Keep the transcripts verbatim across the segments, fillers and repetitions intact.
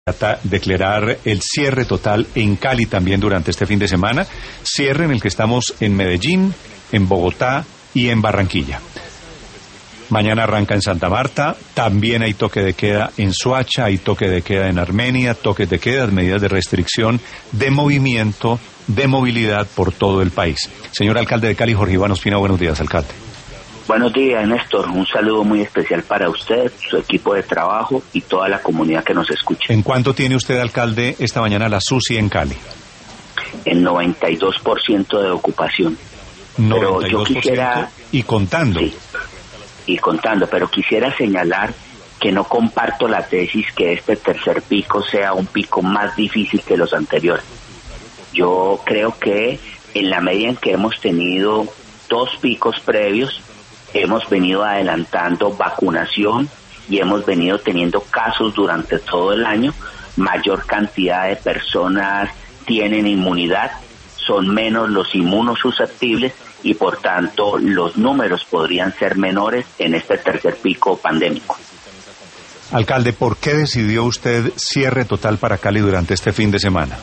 declarar el cierre total en Cali también durante este fin de semana, cierre en el que estamos en Medellín, en Bogotá y en Barranquilla. Mañana arranca en Santa Marta, también hay toque de queda en Soacha, hay toque de queda en Armenia, toques de queda, medidas de restricción de movimiento, de movilidad por todo el país. Señor alcalde de Cali, Jorge Iván Ospina, buenos días, alcalde. Buenos días, Néstor. Un saludo muy especial para usted, su equipo de trabajo y toda la comunidad que nos escucha. ¿En cuánto tiene usted, alcalde, esta mañana la S U S I en Cali? En noventa y dos por ciento de ocupación. noventa y dos por ciento, pero yo quisiera... Y contando. Sí, y contando, pero quisiera señalar que no comparto la tesis que este tercer pico sea un pico más difícil que los anteriores. Yo creo que en la medida en que hemos tenido dos picos previos, hemos venido adelantando vacunación y hemos venido teniendo casos durante todo el año. Mayor cantidad de personas tienen inmunidad, son menos los inmunosusceptibles y por tanto los números podrían ser menores en este tercer pico pandémico. Alcalde, ¿por qué decidió usted cierre total para Cali durante este fin de semana?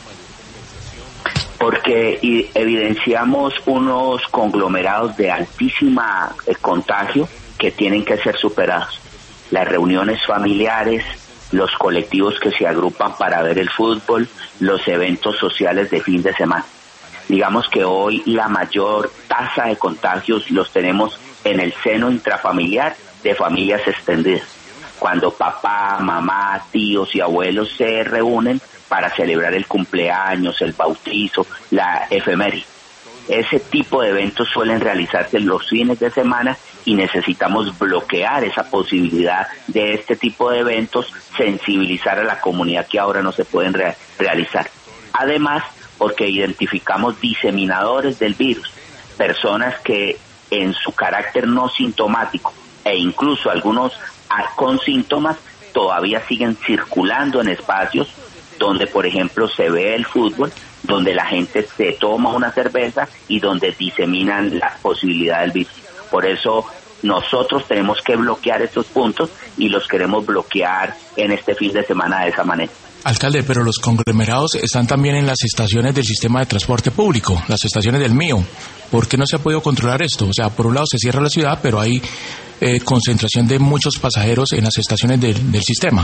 Porque evidenciamos unos conglomerados de altísima eh, contagio que tienen que ser superados. Las reuniones familiares, los colectivos que se agrupan para ver el fútbol, los eventos sociales de fin de semana. Digamos que hoy la mayor tasa de contagios los tenemos en el seno intrafamiliar de familias extendidas. Cuando papá, mamá, tíos y abuelos se reúnen para celebrar el cumpleaños, el bautizo, la efeméride. Ese tipo de eventos suelen realizarse los fines de semana y necesitamos bloquear esa posibilidad de este tipo de eventos, sensibilizar a la comunidad que ahora no se pueden re- realizar. Además, porque identificamos diseminadores del virus, personas que en su carácter no sintomático e incluso algunos con síntomas todavía siguen circulando en espacios donde, por ejemplo, se ve el fútbol, donde la gente se toma una cerveza y donde diseminan la posibilidad del virus. Por eso nosotros tenemos que bloquear estos puntos y los queremos bloquear en este fin de semana de esa manera. Alcalde, pero los conglomerados están también en las estaciones del sistema de transporte público, las estaciones del mío. ¿Por qué no se ha podido controlar esto? O sea, por un lado se cierra la ciudad, pero hay eh, concentración de muchos pasajeros en las estaciones del, del sistema.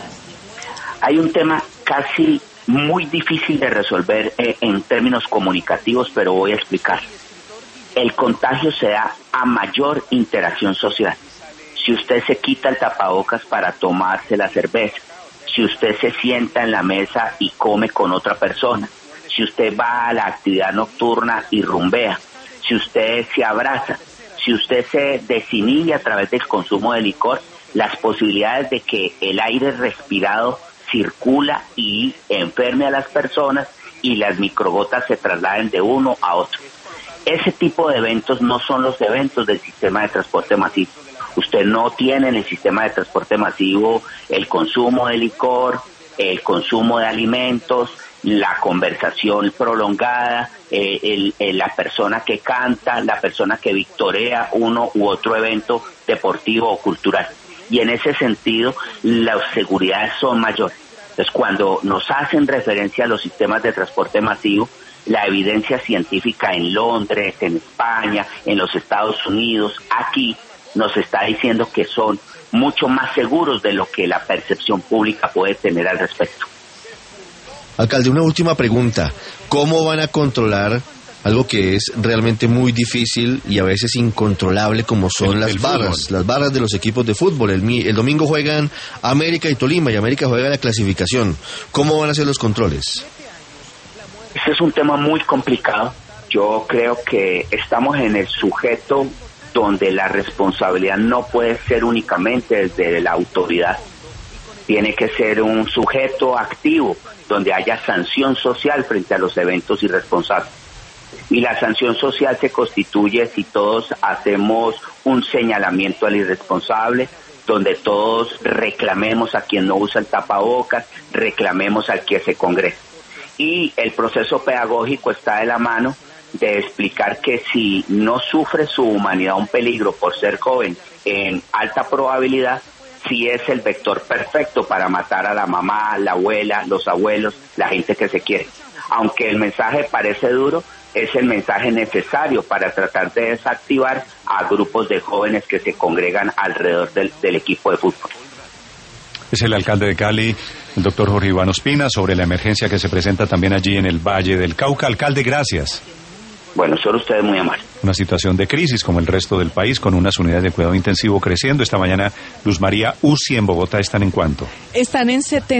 Hay un tema casi muy difícil de resolver eh, en términos comunicativos, pero voy a explicar. El contagio se da a mayor interacción social. Si usted se quita el tapabocas para tomarse la cerveza, si usted se sienta en la mesa y come con otra persona, si usted va a la actividad nocturna y rumbea, si usted se abraza, si usted se desinhibe a través del consumo de licor, las posibilidades de que el aire respirado circula y enferme a las personas y las microgotas se trasladen de uno a otro. Ese tipo de eventos no son los eventos del sistema de transporte masivo. Usted no tiene en el sistema de transporte masivo el consumo de licor, el consumo de alimentos, la conversación prolongada, eh, el, el, la persona que canta, la persona que victorea uno u otro evento deportivo o cultural. Y en ese sentido, las seguridades son mayores. Entonces, cuando nos hacen referencia a los sistemas de transporte masivo, la evidencia científica en Londres, en España, en los Estados Unidos, aquí, nos está diciendo que son mucho más seguros de lo que la percepción pública puede tener al respecto. Alcalde, una última pregunta. ¿Cómo van a controlar algo que es realmente muy difícil y a veces incontrolable como son el, las el barras, fútbol. Las barras de los equipos de fútbol? El, el domingo juegan América y Tolima y América juega la clasificación. ¿Cómo van a ser los controles? Ese es un tema muy complicado. Yo creo que estamos en el sujeto donde la responsabilidad no puede ser únicamente desde la autoridad. Tiene que ser un sujeto activo donde haya sanción social frente a los eventos irresponsables. Y la sanción social se constituye si todos hacemos un señalamiento al irresponsable, donde todos reclamemos a quien no usa el tapabocas, reclamemos al que se congresa. Y el proceso pedagógico está de la mano de explicar que si no sufre su humanidad un peligro por ser joven en alta probabilidad, sí es el vector perfecto para matar a la mamá, la abuela, los abuelos, la gente que se quiere. Aunque el mensaje parece duro, es el mensaje necesario para tratar de desactivar a grupos de jóvenes que se congregan alrededor del, del equipo de fútbol. Es el alcalde de Cali, el doctor Jorge Iván Ospina, sobre la emergencia que se presenta también allí en el Valle del Cauca. Alcalde, gracias. Bueno, son ustedes muy amables. Una situación de crisis como el resto del país, con unas unidades de cuidado intensivo creciendo. Esta mañana, Luz María, U C I en Bogotá están en cuánto. Están en setenta.